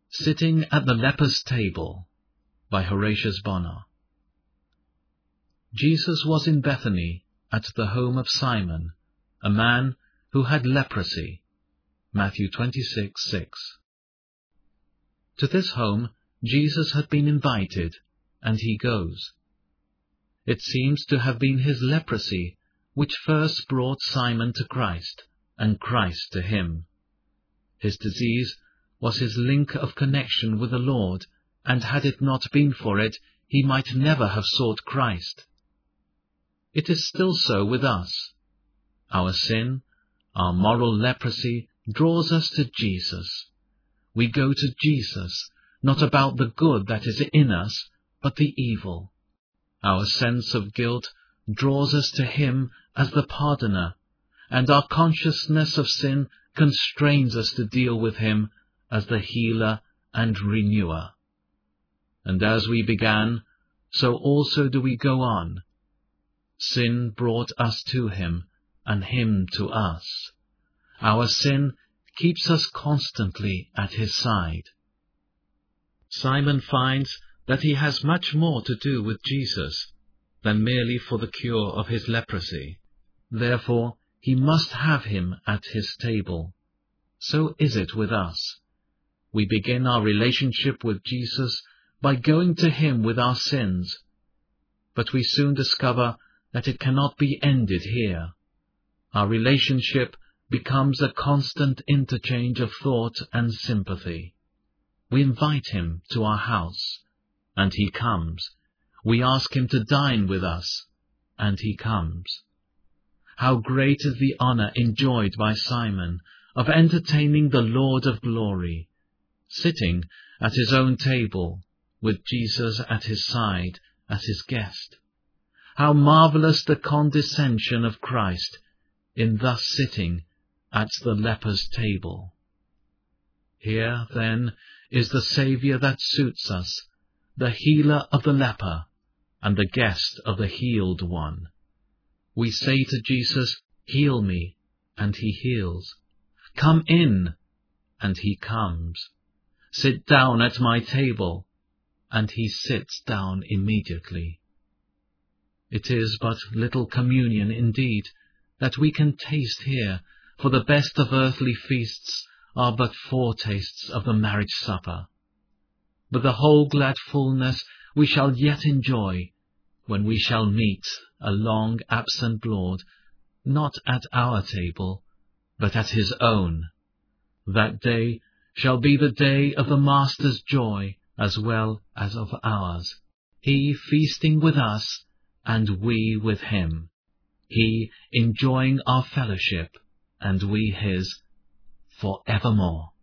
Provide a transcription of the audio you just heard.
Sitting at the Leper's Table by Horatius Bonar. Jesus was in Bethany at the home of Simon, a man who had leprosy. Matthew 26:6. To this home Jesus had been invited, and he goes. It seems to have been his leprosy which first brought Simon to Christ, and Christ to him. His disease was his link of connection with the Lord, and had it not been for it, he might never have sought Christ. It is still so with us. Our sin, our moral leprosy, draws us to Jesus. We go to Jesus, not about the good that is in us, but the evil. Our sense of guilt draws us to him as the pardoner, and our consciousness of sin constrains us to deal with him as the healer and renewer. And as we began, so also do we go on. Sin brought us to him, and him to us. Our sin keeps us constantly at his side. Simon finds that he has much more to do with Jesus than merely for the cure of his leprosy. Therefore, he must have him at his table. So is it with us. We begin our relationship with Jesus by going to him with our sins, but we soon discover that it cannot be ended here. Our relationship becomes a constant interchange of thought and sympathy. We invite him to our house, and he comes. We ask him to dine with us, and he comes. How great is the honor enjoyed by Simon of entertaining the Lord of glory, sitting at his own table, with Jesus at his side as his guest. How marvelous the condescension of Christ in thus sitting at the leper's table. Here, then, is the Saviour that suits us, the healer of the leper, and the guest of the healed one. We say to Jesus, "Heal me," and he heals. "Come in," and he comes. "Sit down at my table," and he sits down immediately. It is but little communion indeed that we can taste here, for the best of earthly feasts are but foretastes of the marriage supper. But the whole glad fullness we shall yet enjoy when we shall meet a long absent Lord, not at our table, but at his own. That day shall be the day of the Master's joy as well as of ours, he feasting with us, and we with him, he enjoying our fellowship, and we his, for evermore.